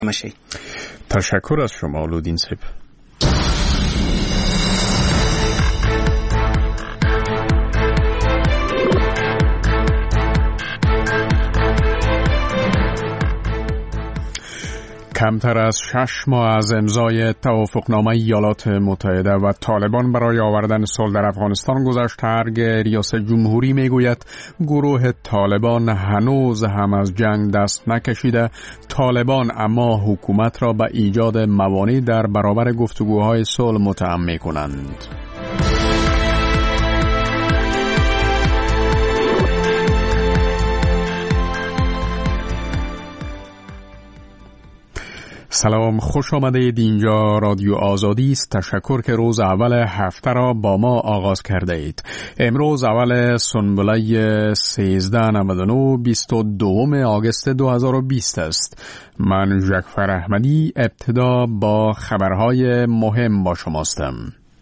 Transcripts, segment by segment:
تشکر از شما لودین سپ. کمتر از 6 ماه از امضای توافقنامه ایالات متحده و طالبان برای آوردن صلح در افغانستان گذشت. ریاست جمهوری میگوید گروه طالبان هنوز هم از جنگ دست نکشیده. طالبان اما حکومت را به ایجاد موانع در برابر گفتگوهای صلح متهم میکنند. سلام، خوش آمدید. اینجا رادیو آزادی است. تشکر که روز اول هفته را با ما آغاز کرده اید. امروز اول سنبله 1399 22 آگوست 2020 است. من جعفر احمدی ابتدا با خبرهای مهم با شماستم.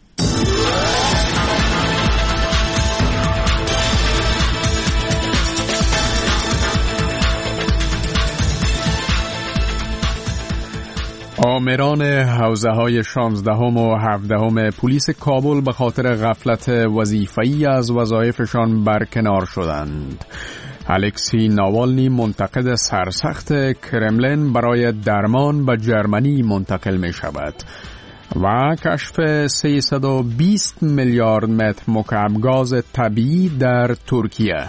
آمران حوزه‌های 16 و 17 پلیس کابل به خاطر غفلت وظیفه‌ای از وظایفشان برکنار شدند. الکسی ناوالنی منتقد سرسخت کرملین برای درمان به جرمنی منتقل می شود و کشف 320 میلیارد متر مکعب گاز طبیعی در ترکیه.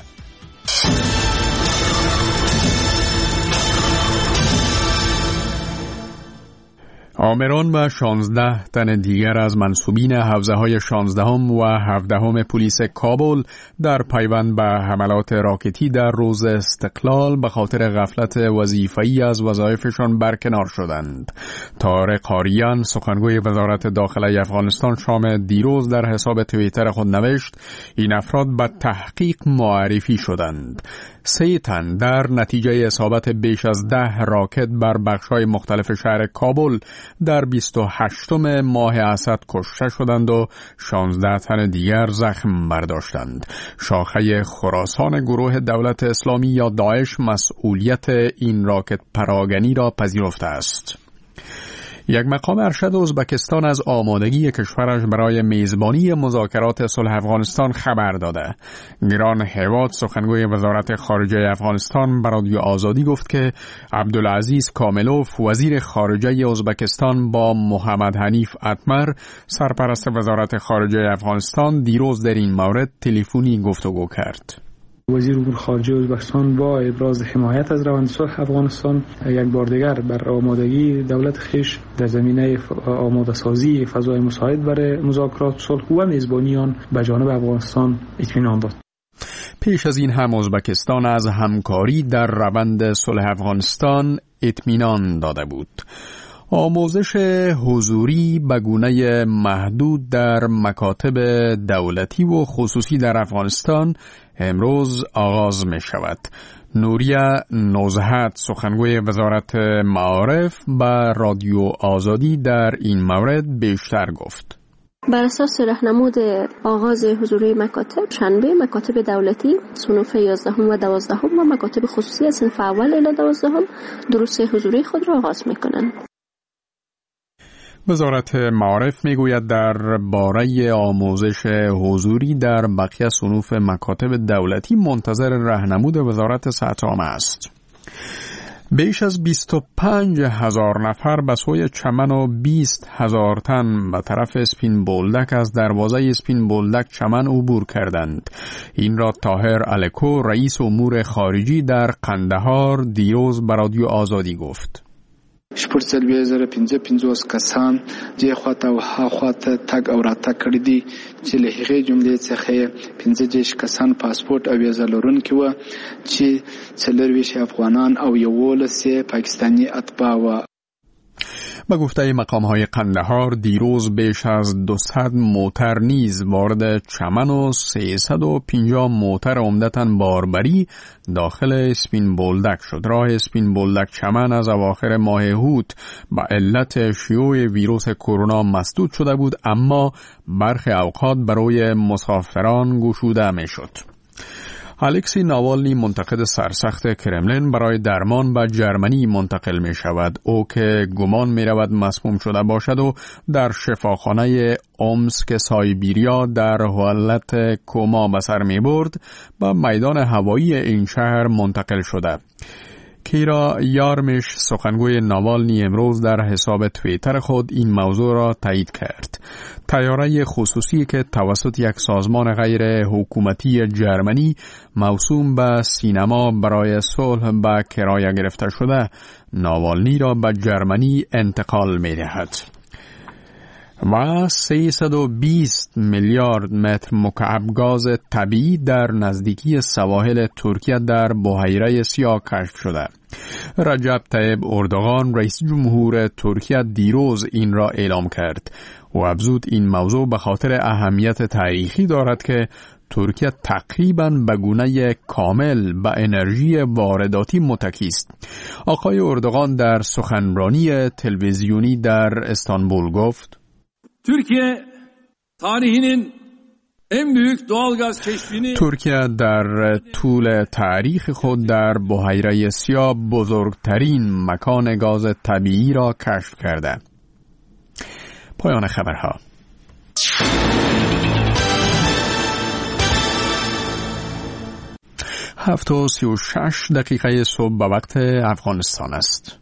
آمران و 16 تن دیگر از منصوبین حوزه‌های 16 و 17 پلیس کابل در پیوند به حملات راکتی در روز استقلال به خاطر غفلت وظیفه‌ای از وظایفشان برکنار شدند. طارق آریان سخنگوی وزارت داخله افغانستان شام دیروز در حساب توییتر خود نوشت این افراد به تحقیق معرفی شدند. 3 تن در نتیجه اصابت بیش از 10 راکت بر بخش‌های مختلف شهر کابل در 28 ماه اسد کشته شدند و 16 تن دیگر زخم برداشتند. شاخه خراسان گروه دولت اسلامی یا داعش مسئولیت این راکت پراگنی را پذیرفته است. یک مقام ارشد ازبکستان از آمادگی کشورش برای میزبانی مذاکرات صلح افغانستان خبر داده. گران هیواد سخنگوی وزارت خارجه افغانستان به رادیو آزادی گفت که عبدالعزیز کاملوف وزیر خارجه ازبکستان با محمد حنیف اتمر سرپرست وزارت خارجه افغانستان دیروز در این مورد تلفنی گفتگو کرد. وزیر امور خارجه ازبکستان با ابراز حمایت از روند صلح افغانستان یک بار دیگر بر آمادگی دولت خویش در زمینه آماده سازی فضای مساعد برای مذاکرات صلح و میزبانی آن به جانب افغانستان اطمینان داد. پیش از این هم ازبکستان از همکاری در روند صلح افغانستان اطمینان داده بود. آموزش حضوری به گونه محدود در مکاتب دولتی و خصوصی در افغانستان امروز آغاز می شود. نوریه نوزهت سخنگوی وزارت معارف به رادیو آزادی در این مورد بیشتر گفت. بر اساس راهنمود آغاز حضوری مکاتب، شنبه مکاتب دولتی صنوف 11 و 12 و مکاتب خصوصی از صنف اول الی 12 دروس حضوری خود را آغاز می کنند. وزارت معارف میگوید در باره آموزش حضوری در بقیه صنوف مکاتب دولتی منتظر راهنمود وزارت سطح عامه است. بیش از 25,000 نفر به سوی چمن و 20,000 تن به طرف اسپین بولدک از دروازه اسپین بولدک چمن عبور کردند. این را طاهر الکو رئیس امور خارجی در قندهار دیروز به رادیو آزادی گفت. شپږ 2050 کسان دې خواته او ها خواته تګ او راتګ کړي دي چې له هغې جملې څخه 15 کسان پاسپورت او ویزه لرونکي وو چې 24 افغانان او 11 پاکستانی اتباع وو. به گفته مقام‌های قندهار دیروز بیش از 200 موتر نیز وارد چمن و 350 موتر عمدتاً باربری داخل اسپین بولدک شد. راه اسپین بولدک چمن از اواخر ماه هوت به علت شیوع ویروس کرونا مسدود شده بود، اما برخی اوقات برای مسافران گشوده می شد. الکسی ناوالنی منتقد سرسخت کرملین برای درمان به جرمنی منتقل می شود. او که گمان می رود مسموم شده باشد و در شفاخانه اومسک سایبیریا در حالت کما به سر می برد به میدان هوایی این شهر منتقل شده. کیرا یارمش سخنگوی ناوالنی امروز در حساب توییتر خود این موضوع را تایید کرد. طیاره خصوصی که توسط یک سازمان غیر حکومتی جرمنی موسوم به سینما برای صلح به کرایه گرفته شده ناوالنی را به جرمنی انتقال می دهد. و 320 میلیارد متر مکعب گاز طبیعی در نزدیکی سواحل ترکیه در بحیره سیاه کشف شده. رجب طیب اردوغان رئیس جمهور ترکیه دیروز این را اعلام کرد و افزود این موضوع به خاطر اهمیت تاریخی دارد که ترکیه تقریباً به گونه کامل به انرژی وارداتی متکی است. آقای اردوغان در سخنرانی تلویزیونی در استانبول گفت: ترکیه در طول تاریخ خود در بحیره سیاه بزرگترین مکان گاز طبیعی را کشف کرده. پایان خبرها. 7:36 صبح به وقت افغانستان است.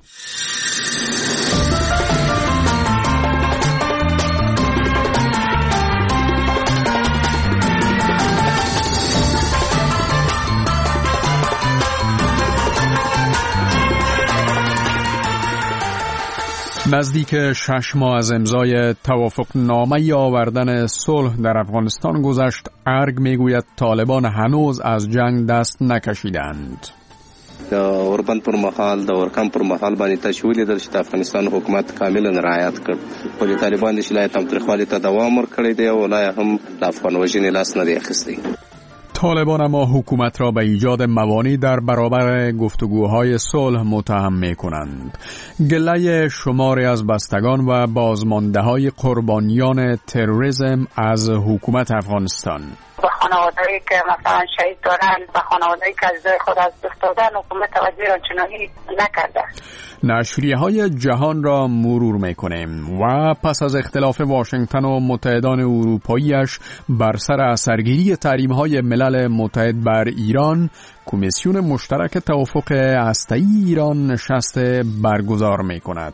نزدیک 6 ماه از امضای توافقنامه آوردن صلح در افغانستان گذشت. ارگ میگوید طالبان هنوز از جنگ دست نکشیدند. د اوربند پر مهال د ورکم پر مهال باندې تشویل در چې افغانستان حکومت کاملا رعایت کړ. په طالبان د شلای تمترخوالی ته دوام ورکړی دی او لا هم د افغان وژنې لاس نه دی اخیستی. طالبان اما حکومت را به ایجاد موانع در برابر گفتگوهای صلح متهم می‌کنند. گله شماری از بستگان و بازمانده‌های قربانیان تروریسم از حکومت افغانستان به خانواده‌ای که مثلا شهید دارن، به خانواده‌ای که از خود از دست دادن، حکومت توجه آنچنانی نکرده. نشریه‌های جهان را مرور می‌کنیم و پس از اختلاف واشنگتن و متحدان اروپاییش بر سر اثرگیری تحریم‌های ملل متحد بر ایران، کمیسیون مشترک توافق هسته‌ای ایران نشست برگزار می‌کند.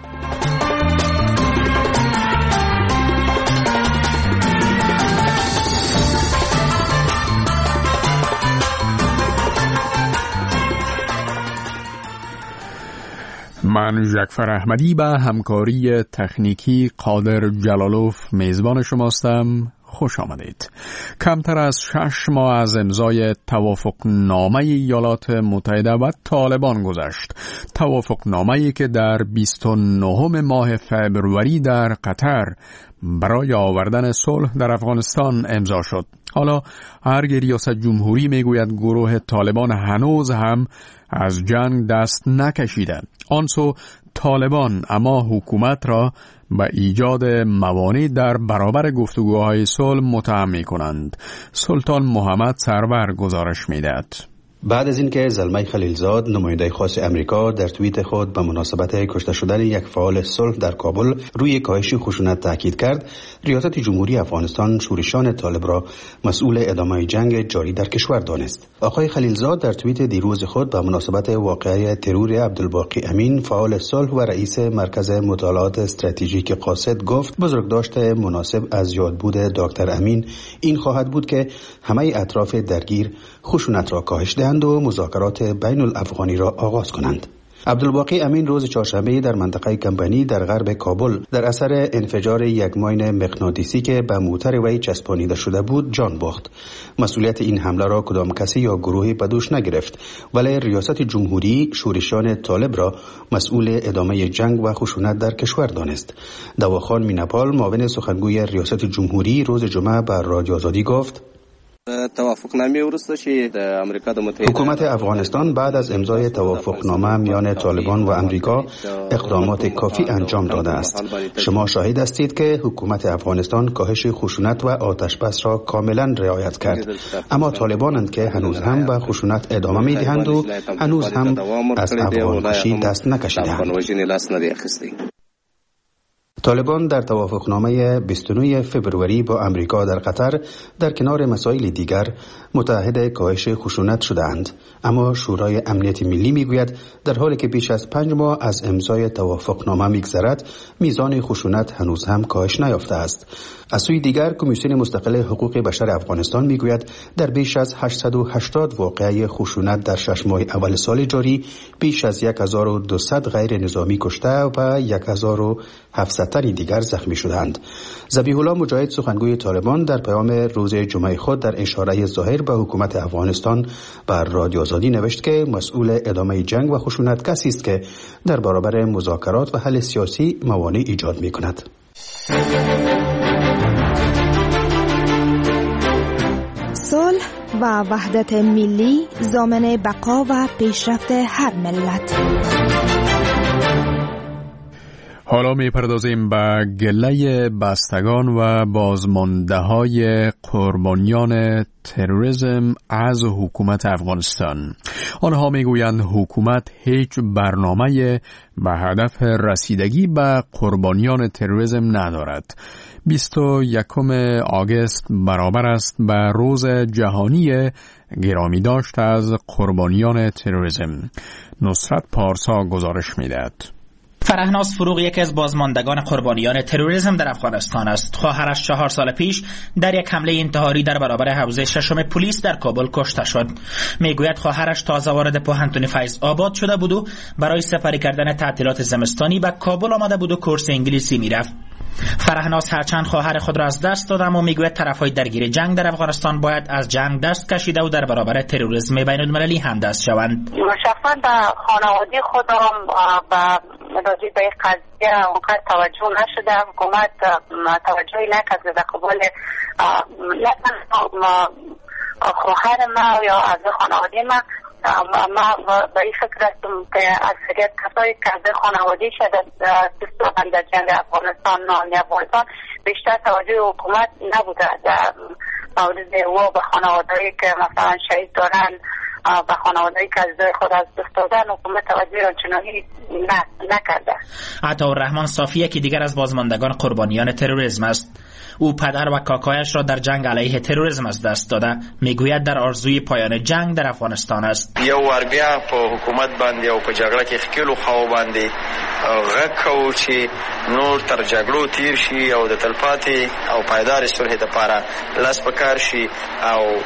من جعفر احمدی به همکاری تکنیکی قادر جلالوف میزبان شماستم. خوش آمدید. کمتر از 6 ماه از امضای توافقنامه ایالات متحده و طالبان گذشت. توافقنامه‌ای که در 29 ماه فبروری در قطر برای آوردن صلح در افغانستان امضا شد. حالا ارگ ریاست جمهوری میگوید گروه طالبان هنوز هم از جنگ دست نکشیده. آنسو طالبان اما حکومت را به ایجاد موانع در برابر گفتگوهای صلح متهم می‌کنند. سلطان محمد سرور گزارش می‌دهد. بعد از اینکه زلمه خلیلزاد نماینده خاص امریکا در توییت خود به مناسبت کشته شدن یک فعال صلح در کابل روی کاهش خشونت تاکید کرد، ریاست جمهوری افغانستان شورشان طالب را مسئول ادامه جنگ جاری در کشور دانست. آقای خلیلزاد در توییت دیروز خود به مناسبت واقعه ترور عبدالباقی امین فعال صلح و رئیس مرکز مطالعات استراتژیک قاصد گفت بزرگداشت مناسب از یادبود دکتر امین این خواهد بود که همه اطراف درگیر خشونت را کاهش دهند و مذاکرات بین الافغانی را آغاز کنند. عبدالباقی امین روز چهارشنبه در منطقه کمپنی در غرب کابل در اثر انفجار یک ماین مغناطیسی که به موتر وی چسبانیده شده بود جان باخت. مسئولیت این حمله را کدام کسی یا گروهی به دوش نگرفت، ولی ریاست جمهوری شورشان طالب را مسئول ادامه جنگ و خشونت در کشور دانست. دواخان مینپال معاون سخنگوی ریاست جمهوری روز جمعه بر رادیو آزادی گفت توافقنامه وروسته چې د امریکا د متحده حکومت افغانستان بعد از امضای توافقنامه میان طالبان و امریکا اقدامات کافی انجام داده است. شما شاهد هستید که حکومت افغانستان کاهش خشونت و آتش بس را کاملا رعایت کرد، اما طالبانند که هنوز هم به خشونت ادامه میدهند و هنوز هم از افغان کشی دست نکشیدند. طالبان در توافقنامه 29 فبروری با امریکا در قطر در کنار مسائل دیگر متحد کاهش خشونت شدند، اما شورای امنیت ملی میگوید در حالی که بیش از 5 ماه از امضای توافقنامه میگذرد میزان خشونت هنوز هم کاهش نیافته است. از سوی دیگر کمیسیون مستقل حقوق بشر افغانستان میگوید در بیش از 880 واقعه خشونت در 6 ماه اول سال جاری بیش از 1200 غیر نظامی کشته و 1700 تن دیگر زخمی شدند. ذبیح الله مجاهد سخنگوی طالبان در پیام روز جمعه خود در اشاره ظاهر به حکومت افغانستان بر رادیو آزادی نوشت که مسئول ادامه جنگ و خشونت کسی است که در برابر مذاکرات و حل سیاسی موانع ایجاد می‌کند. صلح و وحدت ملی ضامن بقا و پیشرفت هر ملت. حالا می‌پردازیم به گله بستگان و بازمانده‌های قربانیان تروریسم از حکومت افغانستان. آنها میگویند حکومت هیچ برنامه به هدف رسیدگی به قربانیان تروریسم ندارد. 21 آگوست برابر است به روز جهانی گرامی داشت از قربانیان تروریسم. نصرت پارسا گزارش می‌دهد. فرهناز فروغ یکی از بازماندگان قربانیان تروریسم در افغانستان است. خواهرش 4 سال پیش در یک حمله انتحاری در برابر حوزه 6 پلیس در کابل کشته شد. میگوید خواهرش تازه وارد پوهنتون فیض آباد شده بود و برای سپری کردن تعطیلات زمستانی به کابل آمده بود و کورس انگلیسی میرفت. فرهناز هرچند خواهر خود را از دست داد، اما میگوید طرفهای درگیر جنگ در افغانستان باید از جنگ دست کشیده و در برابر تروریسم بین المللی همدست شوند. شخصا به خانواده خودم به راجع به این قضیه اونقدر توجه نشده. حکومت توجهی نکرده در قبال خواهر ما یا از خانواده ما. ما به این فکر هستم که اکثریت کسایی که از خانواده شده در جنگ افغانستان و افغانستان بیشتر توجه حکومت نبوده در مورد و به خانوادهایی که مثلا شهید دارن، به خانوادهایی که از خود از دست دادن حکومت توجه آنچنانی نکرده. عطاالرحمن صافی که دیگر از بازماندگان قربانیان تروریسم است. او پدر و کاکایش را در جنگ علیه تروریسم از دست داده. میگوید در آرزوی پایان جنگ در افغانستان است. یو ور بیا په حکومت باندې او په جګړه کې خپل خو باندې غږ کوو چې نور تر جګړو تیر شي او د تلپاتې او پایدار صلح لپاره لاس پکار شي او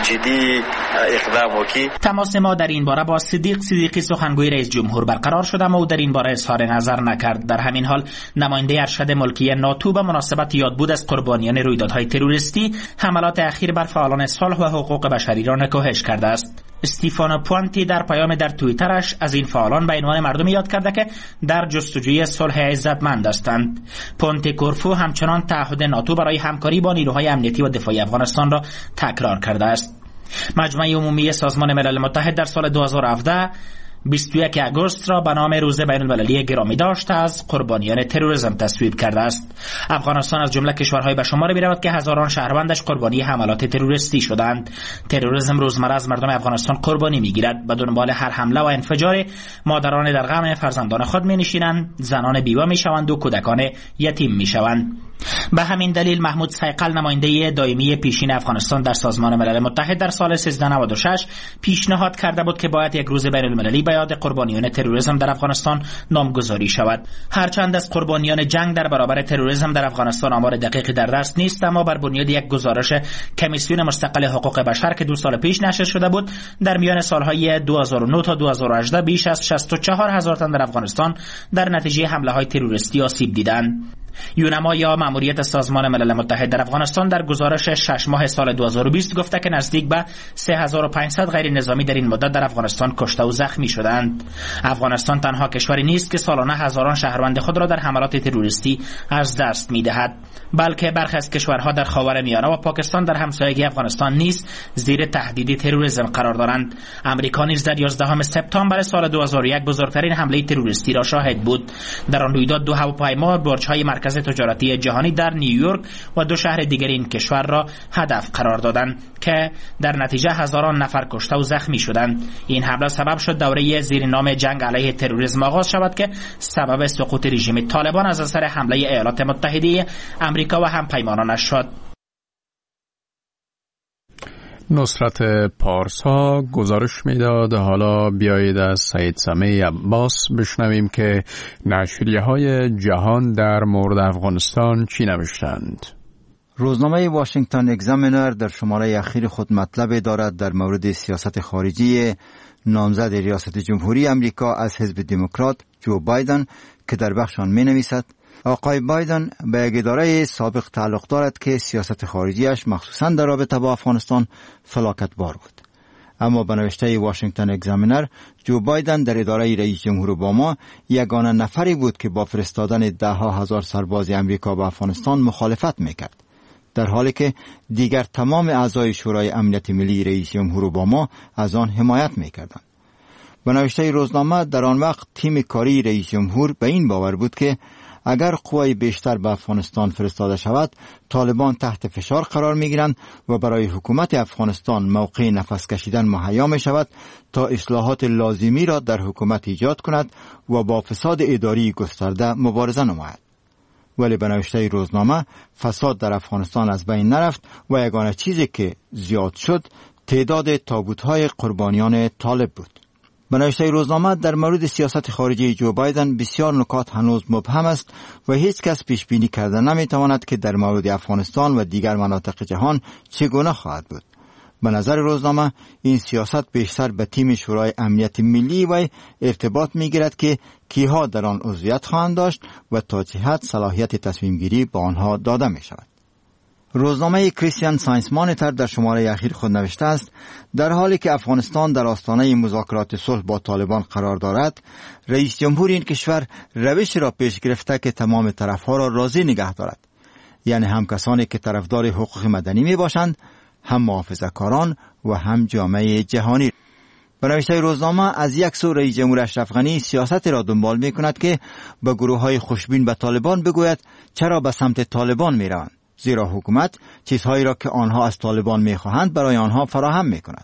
جدی اقدام وکړي. تماس ما در این باره با صدیقی سخنگوی رئیس جمهور برقرار شد، اما او در این باره اظهار نظر نکرد. در همین حال نماینده ارشد ملکی ناتو به مناسبت یادبود از قربانیان رویدادهای تروریستی حملات اخیر بر فعالان صلح و حقوق بشری را نکوهش کرده است. استیفانو پوانتی در پیام در توییترش از این فعالان به عنوان مردمی یاد کرده که در جستجوی صلح عزتمند هستند. پونتی کورفو همچنان تعهد ناتو برای همکاری با نیروهای امنیتی و دفاعی افغانستان را تکرار کرده است. مجمع عمومی سازمان ملل متحد در سال 2017 21 آگوست را به نام روز بین المللی گرامی داشت از قربانیان تروریسم تصویب کرده است. افغانستان از جمله کشورهای به شمار می‌رود که هزاران شهروندش قربانی حملات تروریستی شدند. تروریسم روزمره از مردم افغانستان قربانی می‌گیرد. به دنبال هر حمله و انفجار مادران در غم فرزندان خود می‌نشینند، زنان بیوه می‌شوند و کودکان یتیم می‌شوند. به همین دلیل محمود صیقل نماینده دائمی پیشین افغانستان در سازمان ملل متحد در سال 1396 پیشنهاد کرده بود که باید یک روز بین المللی به یاد قربانیان تروریسم در افغانستان نامگذاری شود. هرچند از قربانیان جنگ در برابر تروریسم در افغانستان آمار دقیقی در دست نیست، اما بر بنیاد یک گزارش کمیسیون مستقل حقوق بشر که 2 سال پیش نشر شده بود، در میان سالهای 2009 تا 2018 بیش از 64000 تن در افغانستان در نتیجه حمله های تروریستی آسیب دیدند. یونما یا ماموریت سازمان ملل متحد در افغانستان در گزارش 6 ماه سال 2020 گفته که نزدیک به 3500 غیر نظامی در این مدت در افغانستان کشته و زخمی شدند. افغانستان تنها کشوری نیست که سالانه هزاران شهروند خود را در حملات تروریستی از دست می‌دهد، بلکه برخی از کشورها در خاورمیانه و پاکستان در همسایگی افغانستان نیز زیر تهدید تروریسم قرار دارند. امریکا نیز در 11 سپتامبر سال 2001 بزرگترین حمله تروریستی را شاهد بود. در آن رویداد 2 هواپیما برج‌های مرکز تجارتی جهانی در نیویورک و 2 شهر دیگر این کشور را هدف قرار دادند که در نتیجه هزاران نفر کشته و زخمی شدند. این حمله سبب شد دوره زیر نام جنگ علیه تروریسم آغاز شود که سبب سقوط رژیم طالبان از اثر حمله ایالات متحده امریکا و همپیمانانش شد. نصرت پارسا گزارش میداد. حالا بیایید از سید سمیع عباس بشنویم که نشریه‌های جهان در مورد افغانستان چی نوشتند. روزنامه واشنگتن اگزامینر در شماره اخیر خود مطلب دارد در مورد سیاست خارجی نامزد ریاست جمهوری امریکا از حزب دموکرات جو بایدن که در بخش آن می‌نویسد آقای بایدن به یک اداره سابق تعلق دارد که سیاست خارجیش مخصوصاً در رابطه با افغانستان فلاکت بار بود. اما به نوشته واشنگتن اگزامینر جو بایدن در اداره رئیس جمهور اوباما یگانه نفری بود که با فرستادن 10,000 سرباز امریکا به افغانستان مخالفت میکرد، در حالی که دیگر تمام اعضای شورای امنیت ملی رئیس جمهور اوباما از آن حمایت میکردند. به نوشته روزنامه در آن وقت تیم کاری رئیس جمهور به این باور بود که اگر قوای بیشتر به افغانستان فرستاده شود، طالبان تحت فشار قرار میگیرند و برای حکومت افغانستان موقع نفس کشیدن مهیا می شود تا اصلاحات لازمی را در حکومت ایجاد کند و با فساد اداری گسترده مبارزه نماید. ولی به نوشته روزنامه فساد در افغانستان از بین نرفت و یگانه چیزی که زیاد شد تعداد تابوت‌های قربانیان طالب بود. به نوشته روزنامه در مورد سیاست خارجی جو بایدن بسیار نکات هنوز مبهم است و هیچ کس پیش بینی کرده نمیتواند که در مورد افغانستان و دیگر مناطق جهان چگونه خواهد بود. به نظر روزنامه این سیاست بیشتر به تیم شورای امنیت ملی و ارتباط میگیرد که کیها در آن عضویت خواهند داشت و تا چه حد صلاحیت تصمیم گیری به آنها داده می شود. روزنامه کریستیان ساینس مانیتور در شماره اخیر خود نوشته است در حالی که افغانستان در آستانه مذاکرات صلح با طالبان قرار دارد، رئیس جمهور این کشور روشی را پیش گرفته که تمام طرفها را راضی نگه دارد، یعنی هم کسانی که طرفدار حقوق مدنی می باشند، هم محافظه‌کاران و هم جامعه جهانی. به نوشته روزنامه از یک سو رئیس جمهور اشرف غنی سیاستی را دنبال می کند که به گروه‌های خوشبین به طالبان بگوید چرا به سمت طالبان می روند، زیرا حکومت چیزهایی را که آنها از طالبان می خواهند برای آنها فراهم می کند.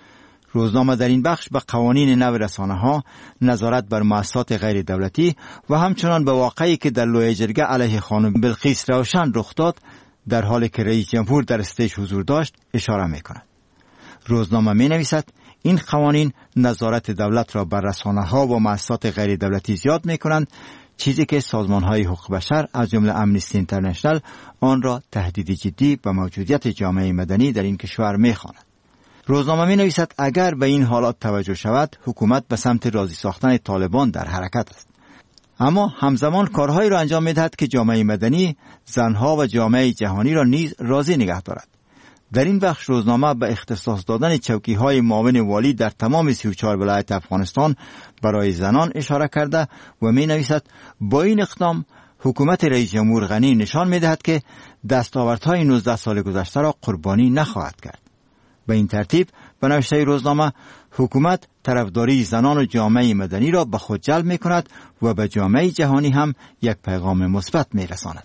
روزنامه در این بخش به قوانین نو رسانه‌ها، نظارت بر مؤسسات غیر دولتی و همچنان به واقعی که در لوی جرگه علیه خانم بلقیس روشن رخ داد در حالی که رئیس جمهور در استیج حضور داشت اشاره می کند. روزنامه می نویسد این قوانین نظارت دولت را بر رسانه‌ها و مؤسسات غیر دولتی زیاد می کنند، چیزی که سازمان‌های حقوق بشر از جمله امنیستی اینترنشنال آن را تهدید جدی به موجودیت جامعه مدنی در این کشور می‌خواند. روزنامه می‌نویسد اگر به این حالات توجه شود، حکومت به سمت راضی ساختن طالبان در حرکت است. اما همزمان کارهایی را انجام می‌دهد که جامعه مدنی، زنها و جامعه جهانی را نیز راضی نگه دارد. در این بخش روزنامه به اختصاص دادن چوکی‌های معاون والی در تمام 34 ولایت افغانستان برای زنان اشاره کرده و می‌نویسد با این اقدام حکومت رئیس جمهور غنی نشان می‌دهد که دستاوردهای 19 سال گذشته را قربانی نخواهد کرد. به این ترتیب به نوشته روزنامه حکومت طرفداری زنان و جامعه مدنی را به خود جلب می‌کند و به جامعه جهانی هم یک پیغام مثبت می‌رساند.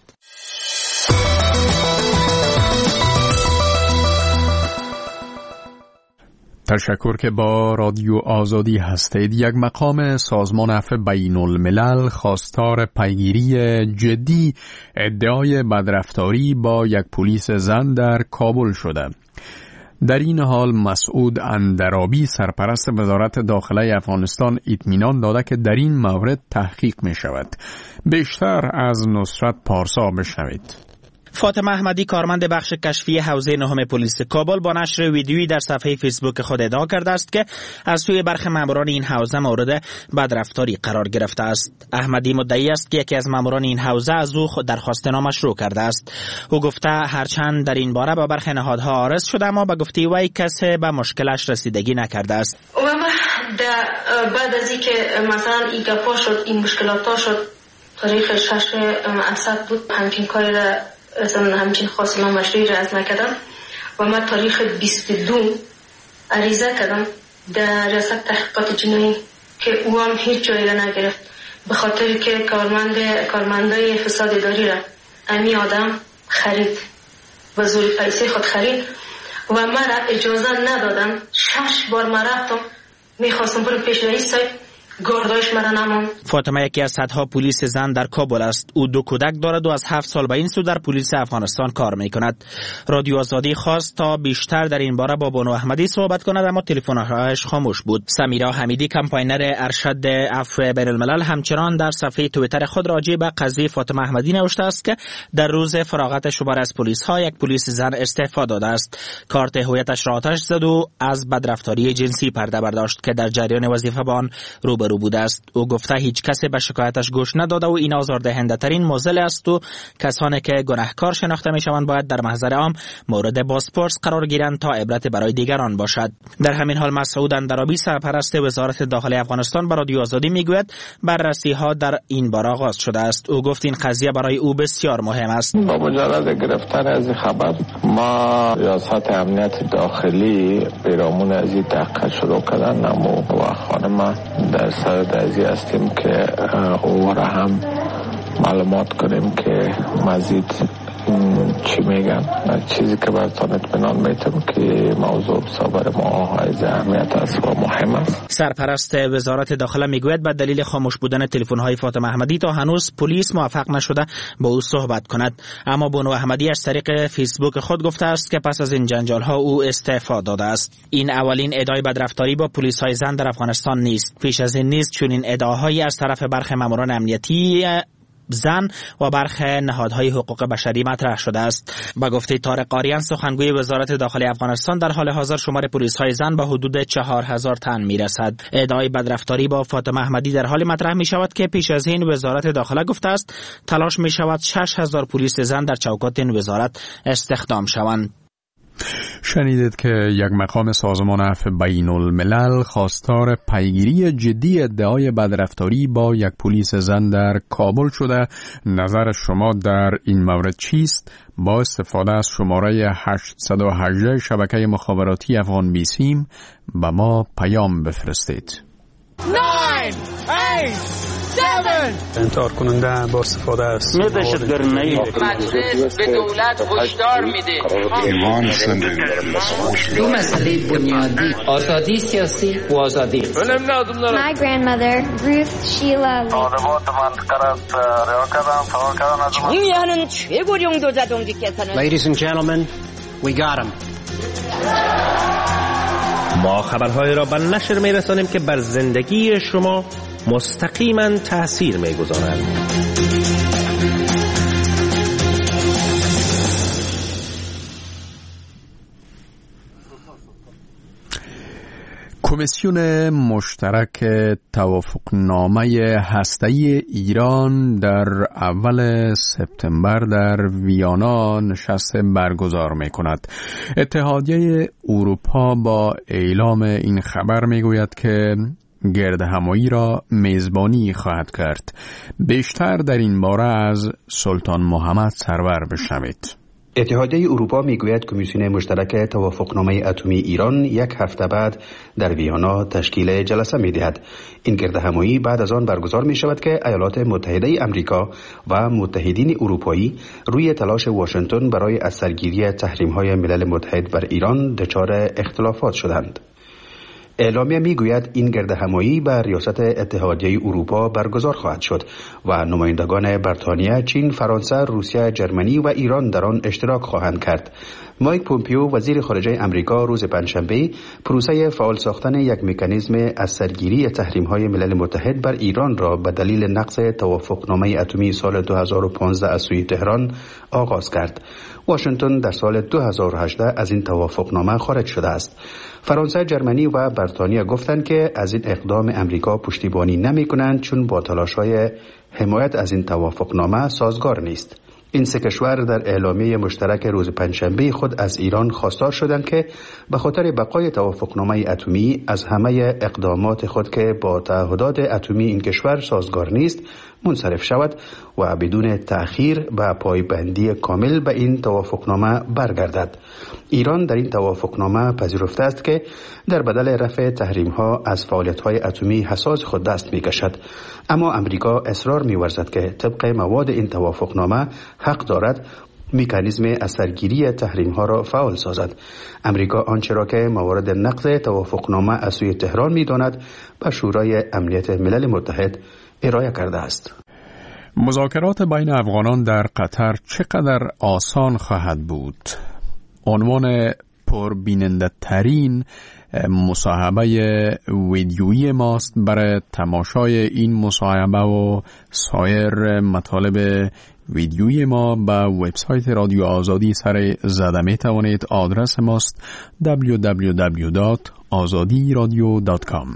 تشکر که با رادیو آزادی هستید. یک مقام سازمان عفو بین الملل خواستار پیگیری جدی ادعای بدرفتاری با یک پلیس زن در کابل شده. در این حال مسعود اندرابی سرپرست وزارت داخله افغانستان اطمینان داده که در این مورد تحقیق می شود. بیشتر از نصرت پارسا بشنوید. فاطمه احمدی کارمند بخش کشفی حوزه نهم پلیس کابل با نشر ویدیویی در صفحه فیسبوک خود ادعا کرده است که از سوی برخی ماموران این حوزه مورد بدرفتاری قرار گرفته است. احمدی مدعی است که یکی از ماموران این حوزه از او درخواست نامشروع کرده است. او گفته هرچند در این باره با برخی نهادها عارض شده اما به گفته وی کسی به مشکلش رسیدگی نکرده است. و ما بعد از اینکه مثلا این گپا شد، این مشکلات ها شد، تاریخ 6 اسد بود، همچین کاری را همچین خواست نامشروعی را از نکردم و من تاریخ 22 عریضه کردم در ریاست تحقیقات جنایی که او هم هیچ جایی را نگرفت، به خاطر که کارمندای فساد اداری را امی آدم خرید و زور پیسه خود خرید و من را اجازه ندادم. 6 بار من رفتم میخواستم برم پیش رئیس گارداش مرا نماند. فاطمه یکی از صدها پلیس زن در کابل است. او 2 کودک دارد و از 7 سال به این سو در پلیس افغانستان کار میکند. رادیو آزادی خواست تا بیشتر در این باره با بانو احمدی صحبت کند اما تلفن‌هایش خاموش بود. سمیرا حمیدی کمپاینر ارشد عفو بین الملل همچنان در صفحه توییتر خود راجع به قضیه فاطمه احمدی نوشته است که در روز فراغت شمار از پلیس ها یک پلیس زن استعفا داده است. کارت هویتش را آتش زد و از بدرفتاری جنسی پرده برداشت که در جریان وظیفه با آن روبرو بوده است. او گفته هیچ کسی به شکایتش گوش نداده و این آزاردهنده ترین معضل است و کسانی که گناهکار شناخته می شوند باید در محضر عام مورد بازپرس قرار گیرند تا عبرت برای دیگران باشد. در همین حال مسعود اندرابی سرپرست وزارت داخلی افغانستان به رادیو آزادی میگوید بررسی ها در این باره آغاز شده است. او گفت این قضیه برای او بسیار مهم است. با مجرد گرفتن از خبر ما ریاست امنیت داخلی پیرامون از این تحقیق شروع کردن و خانم در سر ازی هستیم که او را هم معلومات کنیم که مزید چی میگن. چیزی که براتان اطمینان میتونم که موضوع بسابر ما های اهمیت است و مهم است. سرپرست وزارت داخله میگوید به دلیل خاموش بودن تلفن‌های فاطمه احمدی تا هنوز پلیس موفق نشده با او صحبت کند. اما بانو احمدی از طریق فیسبوک خود گفته است که پس از این جنجال‌ها او استعفا داده است. این اولین ادعای بدرفتاری با پلیس‌های زن در افغانستان نیست. پیش از این نیز چنین ادعاهایی از طرف برخی ماموران امنیتی زن و برخی نهادهای حقوق بشری مطرح شده است. با گفته طارق قاریان سخنگوی وزارت داخلی افغانستان در حال حاضر شمار پلیس‌های زن به حدود 4000 تن میرسد. ادعای بدرفتاری با فاطمه احمدی در حال مطرح می شود که پیش از این وزارت داخله گفته است تلاش می شود 6000 پلیس زن در چوکات این وزارت استخدام شوند. شنیدید که یک مقام سازمان عفو بین الملل خواستار پیگیری جدی ادعای بدرفتاری با یک پلیس زن در کابل شده. نظر شما در این مورد چیست؟ با استفاده از شماره 818 شبکه مخابراتی افغان بیسیم به ما پیام بفرستید. 9 8 7 انتحار کننده با استفاده از دهشتگرانه مجلس به دولت هشدار میده ایمان زندگی دو مسئله بنیادی آزادی سیاسی و آزادی. My grandmother Ruth Sheila 정의하는 최고령 도자동지께서는 Ladies and gentlemen, we got him. ما خبرهای را به نشر می‌رسانیم که بر زندگی شما مستقیما تأثیر می‌گذارند. کمیسیون مشترک توافقنامه هسته‌ای ایران در اول سپتامبر در ویانا نشست برگزار می‌کند. اتحادیه اروپا با اعلام این خبر می‌گوید که گردهمایی را میزبانی خواهد کرد. بیشتر در این باره از سلطان محمد سرور بشنوید. اتحادیه اروپا میگوید کمیسیون مشترک توافقنامه اتمی ایران یک هفته بعد در ویانا تشکیل جلسه می‌دهد. این گردهمایی بعد از آن برگزار می شود که ایالات متحده آمریکا و متحدین اروپایی روی تلاش واشنگتن برای از سرگیری تحریم‌های ملل متحد بر ایران دچار اختلافات شدند. اعلامیه میگوید این گردهمایی به ریاست اتحادیه اروپا برگزار خواهد شد و نمایندگان بریتانیا، چین، فرانسه، روسیه، جرمنی و ایران در آن اشتراک خواهند کرد. مایک پومپیو وزیر خارجه امریکا روز پنجشنبه پروسه فعال ساختن یک مکانیزم از سرگیری تحریم‌های ملل متحد بر ایران را به دلیل نقض توافقنامه اتمی سال 2015 از سوی تهران آغاز کرد. واشنگتن در سال 2018 از این توافقنامه خارج شده است. فرانسه، جرمنی و بریتانیا گفتند که از این اقدام امریکا پشتیبانی نمی‌کنند چون با تلاش‌های حمایت از این توافقنامه سازگار نیست. این سه کشور در اعلامیه مشترک روز پنجشنبه خود از ایران خواستار شدند که به خاطر بقای توافقنامه اتمی از همه اقدامات خود که با تعهدات اتمی این کشور سازگار نیست منصرف شود و بدون تأخیر به پایبندی کامل به این توافقنامه برگردد. ایران در این توافقنامه پذیرفته است که در بدل رفع تحریم‌ها از فعالیت‌های اتمی حساس خود دست می‌کشد، اما امریکا اصرار می‌ورزد که طبق مواد این توافقنامه حق دارد مکانیزم از سرگیری تحریم‌ها را فعال سازد. امریکا آنچه را که موارد نقض توافقنامه از سوی تهران می‌داند به شورای امنیت ملل متحد ارائه کرده است. مذاکرات بین افغانان در قطر چقدر آسان خواهد بود؟ عنوان پربیننده ترین مصاحبه ویدیویی ماست. برای تماشای این مصاحبه و سایر مطالب ویدیویی ما به وبسایت رادیو آزادی سر زده می توانید. آدرس ماست www.azadiradio.com.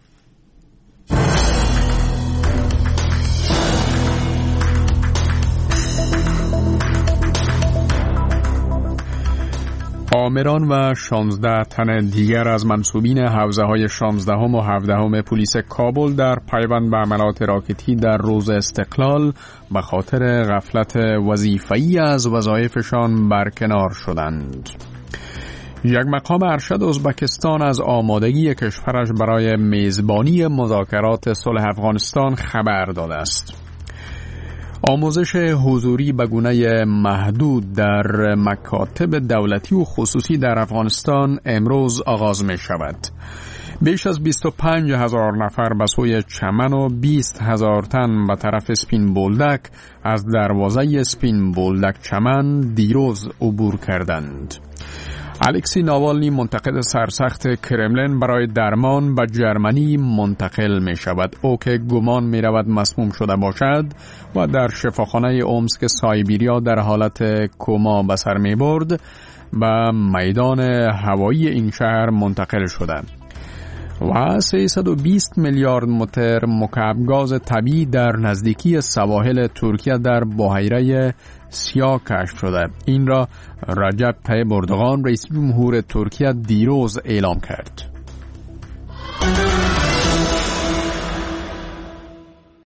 آمران و 16 تن دیگر از منصوبین حوزه‌های 16 و 17 پلیس کابل در پیوند به عملات راکتی در روز استقلال به خاطر غفلت وظیفه‌ای از وظایفشان برکنار شدند. یک مقام ارشد ازبکستان از آمادگی کشورش برای میزبانی مذاکرات صلح افغانستان خبر داده است. آموزش حضوری به گونه محدود در مکاتب دولتی و خصوصی در افغانستان امروز آغاز می شود. بیش از 25,000 نفر به سوی چمن و 20,000 تن به طرف سپین بولدک از دروازه سپین بولدک چمن دیروز عبور کردند. الکسی ناوالنی منتقد سرسخت کرملین برای درمان به جرمنی منتقل می شود. او که گمان می رود مسموم شده باشد و در شفاخانه اومسک سایبیریا در حالت کما به سر می برد به میدان هوایی این شهر منتقل شده و 320 میلیارد متر مکعب گاز طبیعی در نزدیکی سواحل ترکیه در بحیره سیاه کشف شده. این را رجب طیب اردوغان رئیس جمهور ترکیه دیروز اعلام کرد.